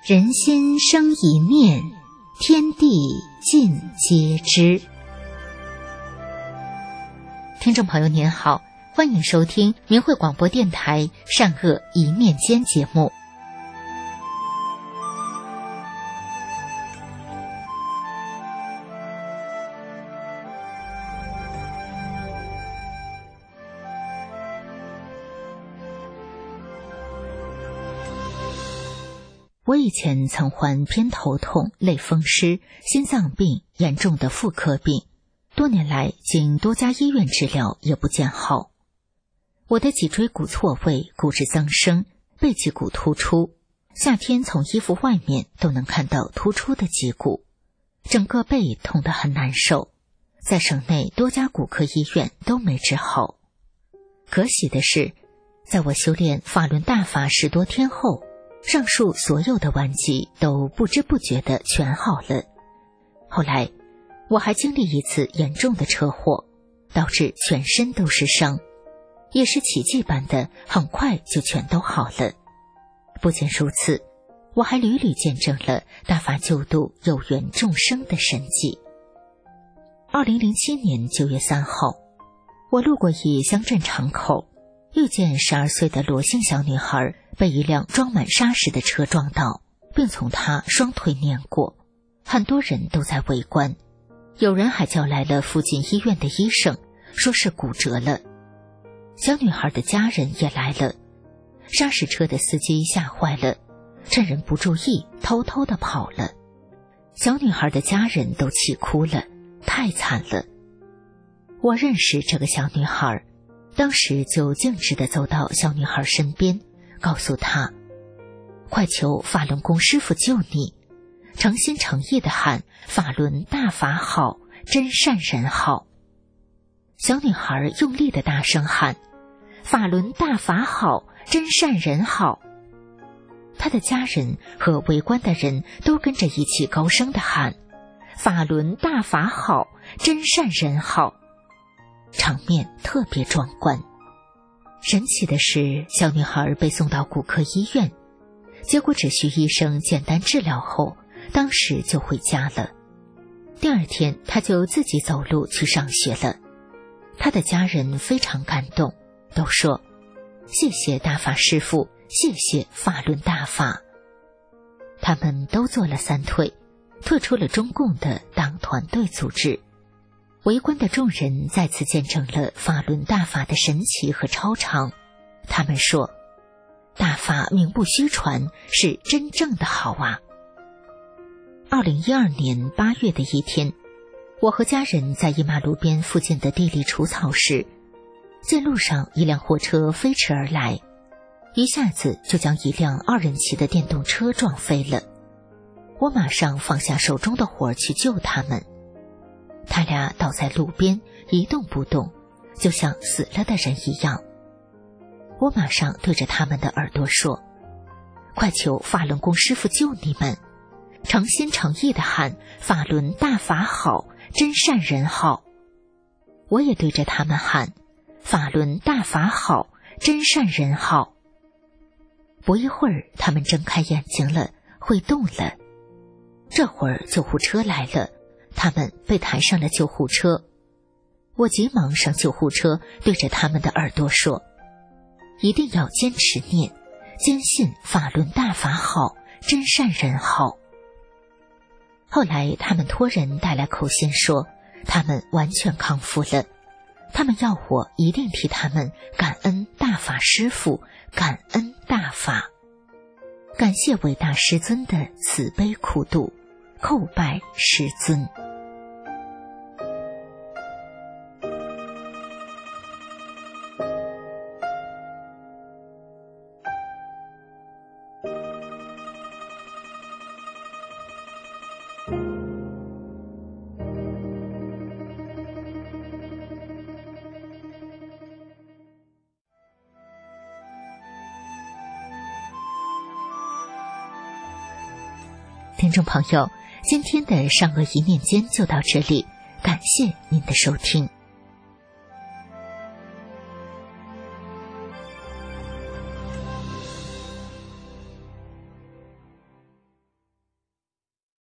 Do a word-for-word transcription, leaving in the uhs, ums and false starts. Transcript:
人心生一念，天地尽皆知。听众朋友您好，欢迎收听明慧广播电台善恶一念间节目。我以前曾患偏头痛、类风湿、心脏病、严重的妇科病，多年来经多家医院治疗也不见好。我的脊椎骨错位、骨质增生、背脊骨突出，夏天从衣服外面都能看到突出的脊骨，整个背痛得很难受，在省内多家骨科医院都没治好。可喜的是，在我修炼法轮大法十多天后，上述所有的顽疾都不知不觉地全好了。后来我还经历一次严重的车祸，导致全身都是伤，也是奇迹般的很快就全都好了。不仅如此，我还屡屡见证了大法救度有缘众生的神迹。二零零七年九月三号，我路过一乡镇场口，遇见十二岁的罗姓小女孩被一辆装满砂石的车撞倒，并从她双腿碾过，很多人都在围观，有人还叫来了附近医院的医生，说是骨折了。小女孩的家人也来了，砂石车的司机吓坏了，趁人不注意偷偷地跑了。小女孩的家人都气哭了，太惨了。我认识这个小女孩，当时就径直地走到小女孩身边，告诉她，快求法轮功师父救你，诚心诚意地喊法轮大法好，真善人好。小女孩用力地大声喊法轮大法好，真善人好。她的家人和围观的人都跟着一起高声地喊法轮大法好，真善人好，场面特别壮观。神奇的是，小女孩被送到骨科医院，结果只需医生简单治疗后，当时就回家了。第二天她就自己走路去上学了。她的家人非常感动，都说谢谢大法师父，谢谢法轮大法。他们都做了三退，退出了中共的党团队组织。围观的众人再次见证了法轮大法的神奇和超常。他们说，大法名不虚传，是真正的好啊。二零一二年八月的一天，我和家人在一马路边附近的地里除草时，见路上一辆货车飞驰而来，一下子就将一辆二人骑的电动车撞飞了。我马上放下手中的活去救他们，他俩倒在路边一动不动，就像死了的人一样。我马上对着他们的耳朵说，快求法轮功师父救你们，诚心诚意地喊法轮大法好，真善人好。我也对着他们喊法轮大法好，真善人好。不一会儿，他们睁开眼睛了，会动了。这会儿救护车来了，他们被抬上了救护车。我急忙上救护车，对着他们的耳朵说，一定要坚持念，坚信法轮大法好，真善人好。后来他们托人带来口信说，他们完全康复了。他们要我一定替他们感恩大法师父，感恩大法，感谢伟大师尊的慈悲苦度，叩拜师尊。听众朋友，今天的善恶一念间就到这里，感谢您的收听。